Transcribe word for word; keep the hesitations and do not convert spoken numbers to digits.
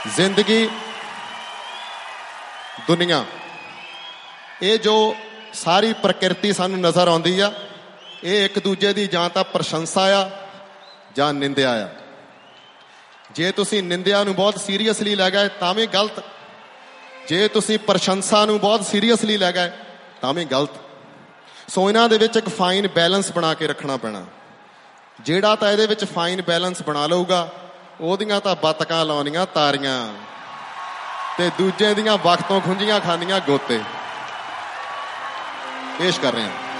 ਜ਼ਿੰਦਗੀ ਦੁਨੀਆ ਇਹ ਜੋ ਸਾਰੀ ਪ੍ਰਕਿਰਤੀ ਸਾਨੂੰ ਨਜ਼ਰ ਆਉਂਦੀ ਆ, ਇਹ ਇੱਕ ਦੂਜੇ ਦੀ ਜਾਂ ਤਾਂ ਪ੍ਰਸ਼ੰਸਾ ਆ ਜਾਂ ਨਿੰਦਿਆ ਆ। ਜੇ ਤੁਸੀਂ ਨਿੰਦਿਆ ਨੂੰ ਬਹੁਤ ਸੀਰੀਅਸਲੀ ਲੈ ਗਏ ਤਾਂ ਵੀ ਗਲਤ, ਜੇ ਤੁਸੀਂ ਪ੍ਰਸ਼ੰਸਾ ਨੂੰ ਬਹੁਤ ਸੀਰੀਅਸਲੀ ਲੈ ਗਏ ਤਾਂ ਵੀ ਗਲਤ। ਸੋ ਇਹਨਾਂ ਦੇ ਵਿੱਚ ਇੱਕ ਫਾਈਨ ਬੈਲੈਂਸ ਬਣਾ ਕੇ ਰੱਖਣਾ ਪੈਣਾ। ਜਿਹੜਾ ਤਾਂ ਇਹਦੇ ਵਿੱਚ ਫਾਈਨ ਬੈਲੈਂਸ ਬਣਾ ਲਊਗਾ ਉਹਦੀਆਂ ਤਾਂ ਬੱਤਕਾਂ ਲਾਉਣੀਆਂ ਤਾਰੀਆਂ ਤੇ ਦੂਜੇ ਦੀਆਂ ਵਕਤੋਂ ਖੁੰਝੀਆਂ ਖਾਂਦੀਆਂ ਗੋਤੇ। ਪੇਸ਼ ਕਰ ਰਹੇ ਹਾਂ।